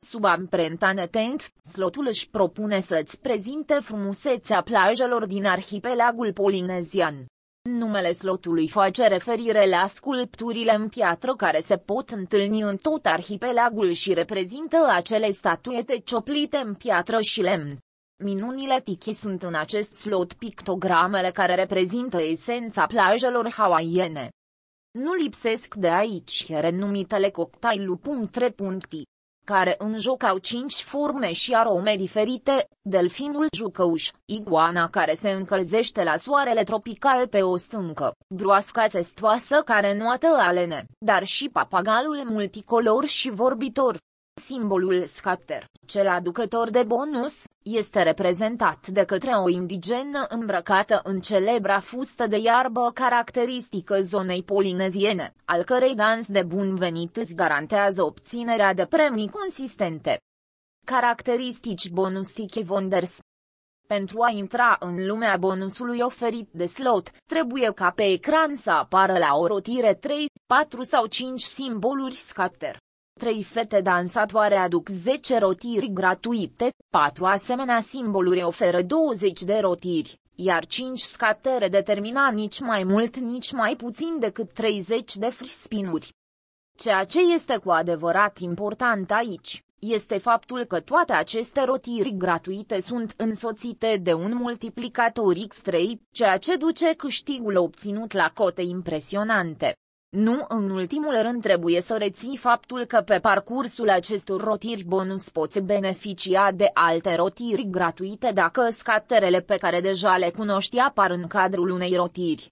Sub amprenta netent, slotul își propune să-ți prezinte frumusețea plajelor din arhipelagul polinezian. Numele slotului face referire la sculpturile în piatră care se pot întâlni în tot arhipelagul și reprezintă acele statuete cioplite în piatră și lemn. Minunile Tiki sunt în acest slot pictogramele care reprezintă esența plajelor hawaiiene. Nu lipsesc de aici renumitele cocktail.3. care în joc au 5 forme și arome diferite, delfinul jucăuș, iguana care se încălzește la soarele tropical pe o stâncă, broasca țestoasă care nuată alene, dar și papagalul multicolor și vorbitor. Simbolul scatter, cel aducător de bonus, este reprezentat de către o indigenă îmbrăcată în celebra fustă de iarbă caracteristică zonei polineziene, al cărei dans de bun venit îți garantează obținerea de premii consistente. Caracteristici bonus Tiki Wonders. Pentru a intra în lumea bonusului oferit de slot, trebuie ca pe ecran să apară la o rotire 3, 4 sau 5 simboluri scatter. 3 fete dansatoare aduc 10 rotiri gratuite, 4 asemenea simboluri oferă 20 de rotiri, iar 5 scatere determina nici mai mult nici mai puțin decât 30 de free spin-uri. Ceea ce este cu adevărat important aici, este faptul că toate aceste rotiri gratuite sunt însoțite de un multiplicator X3, ceea ce duce câștigul obținut la cote impresionante. Nu în ultimul rând trebuie să reții faptul că pe parcursul acestor rotiri bonus poți beneficia de alte rotiri gratuite dacă scaterele pe care deja le cunoști apar în cadrul unei rotiri.